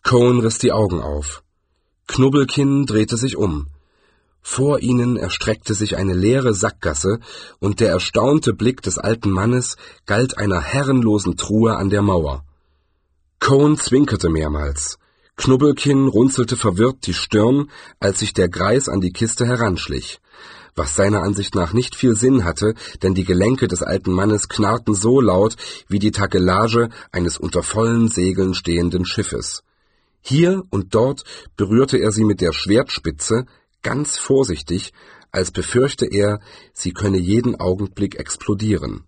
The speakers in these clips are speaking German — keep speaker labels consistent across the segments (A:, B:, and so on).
A: Cohn riss die Augen auf. Knubbelkinn drehte sich um. Vor ihnen erstreckte sich eine leere Sackgasse, und der erstaunte Blick des alten Mannes galt einer herrenlosen Truhe an der Mauer. Cohn zwinkerte mehrmals. Knubbelkinn runzelte verwirrt die Stirn, als sich der Greis an die Kiste heranschlich, was seiner Ansicht nach nicht viel Sinn hatte, denn die Gelenke des alten Mannes knarrten so laut wie die Takelage eines unter vollen Segeln stehenden Schiffes. Hier und dort berührte er sie mit der Schwertspitze, ganz vorsichtig, als befürchte er, sie könne jeden Augenblick explodieren.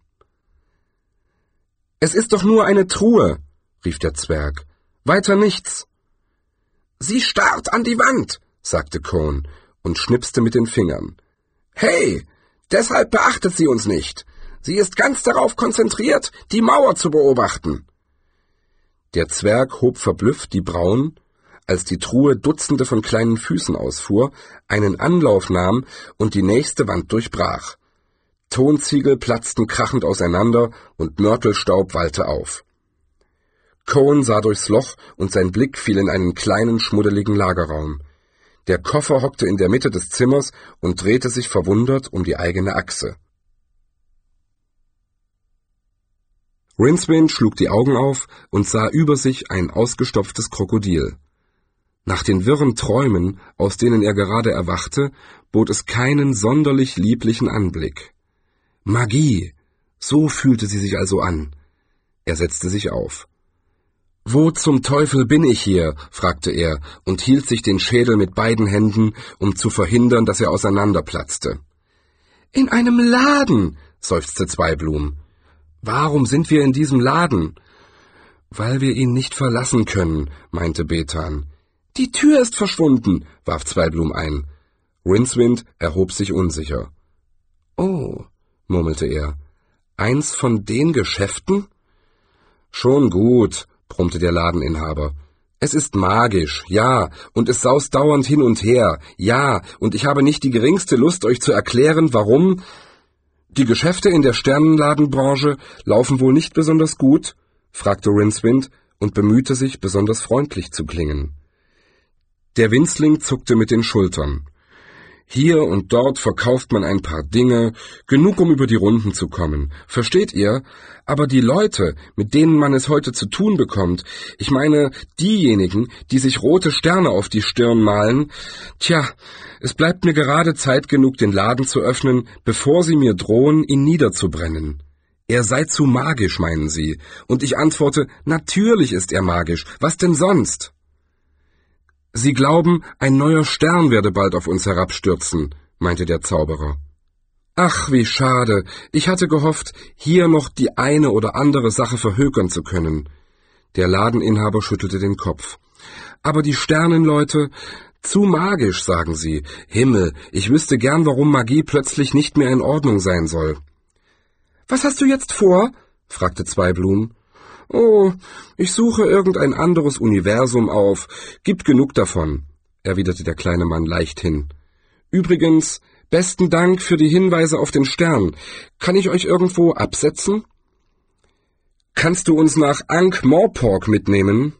A: »Es ist doch nur eine Truhe«, rief der Zwerg. »Weiter nichts.« »Sie starrt an die Wand«, sagte Cohn und schnipste mit den Fingern. »Hey, deshalb beachtet sie uns nicht. Sie ist ganz darauf konzentriert, die Mauer zu beobachten.« Der Zwerg hob verblüfft die Brauen, als die Truhe Dutzende von kleinen Füßen ausfuhr, einen Anlauf nahm und die nächste Wand durchbrach. Tonziegel platzten krachend auseinander und Mörtelstaub wallte auf. Cohn sah durchs Loch und sein Blick fiel in einen kleinen, schmuddeligen Lagerraum. Der Koffer hockte in der Mitte des Zimmers und drehte sich verwundert um die eigene Achse. Rincewind schlug die Augen auf und sah über sich ein ausgestopftes Krokodil. Nach den wirren Träumen, aus denen er gerade erwachte, bot es keinen sonderlich lieblichen Anblick. Magie, so fühlte sie sich also an. Er setzte sich auf. »Wo zum Teufel bin ich hier?« fragte er und hielt sich den Schädel mit beiden Händen, um zu verhindern, dass er auseinanderplatzte. »In einem Laden«, seufzte Zweiblum. »Warum sind wir in diesem Laden?« »Weil wir ihn nicht verlassen können«, meinte Bethan. »Die Tür ist verschwunden«, warf Zweiblum ein. Rincewind erhob sich unsicher. »Oh«, murmelte er, »eins von den Geschäften?« »Schon gut«, brummte der Ladeninhaber. »Es ist magisch, ja, und es saust dauernd hin und her, ja, und ich habe nicht die geringste Lust, euch zu erklären, warum. Die Geschäfte in der Sternenladenbranche laufen wohl nicht besonders gut?« fragte Rincewind und bemühte sich, besonders freundlich zu klingen. Der Winzling zuckte mit den Schultern. Hier und dort verkauft man ein paar Dinge, genug, um über die Runden zu kommen. Versteht ihr? Aber die Leute, mit denen man es heute zu tun bekommt, ich meine diejenigen, die sich rote Sterne auf die Stirn malen, tja, es bleibt mir gerade Zeit genug, den Laden zu öffnen, bevor sie mir drohen, ihn niederzubrennen. Er sei zu magisch, meinen sie. Und ich antworte, natürlich ist er magisch. Was denn sonst? »Sie glauben, ein neuer Stern werde bald auf uns herabstürzen«, meinte der Zauberer. »Ach, wie schade. Ich hatte gehofft, hier noch die eine oder andere Sache verhökern zu können.« Der Ladeninhaber schüttelte den Kopf. »Aber die Sternenleute, zu magisch, sagen sie. Himmel, ich wüsste gern, warum Magie plötzlich nicht mehr in Ordnung sein soll.« »Was hast du jetzt vor?« fragte Zweiblum. »Oh, ich suche irgendein anderes Universum auf. Gibt genug davon«, erwiderte der kleine Mann leichthin. »Übrigens, besten Dank für die Hinweise auf den Stern. Kann ich euch irgendwo absetzen?« »Kannst du uns nach Ankh-Morpork mitnehmen?«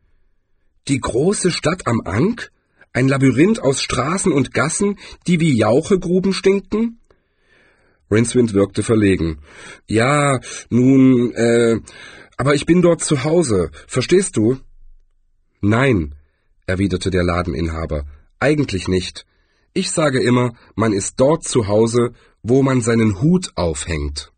A: »Die große Stadt am Ankh? Ein Labyrinth aus Straßen und Gassen, die wie Jauchegruben stinken?« Rincewind wirkte verlegen. »Ja, nun, aber ich bin dort zu Hause, verstehst du?« »Nein«, erwiderte der Ladeninhaber, »eigentlich nicht. Ich sage immer, man ist dort zu Hause, wo man seinen Hut aufhängt.«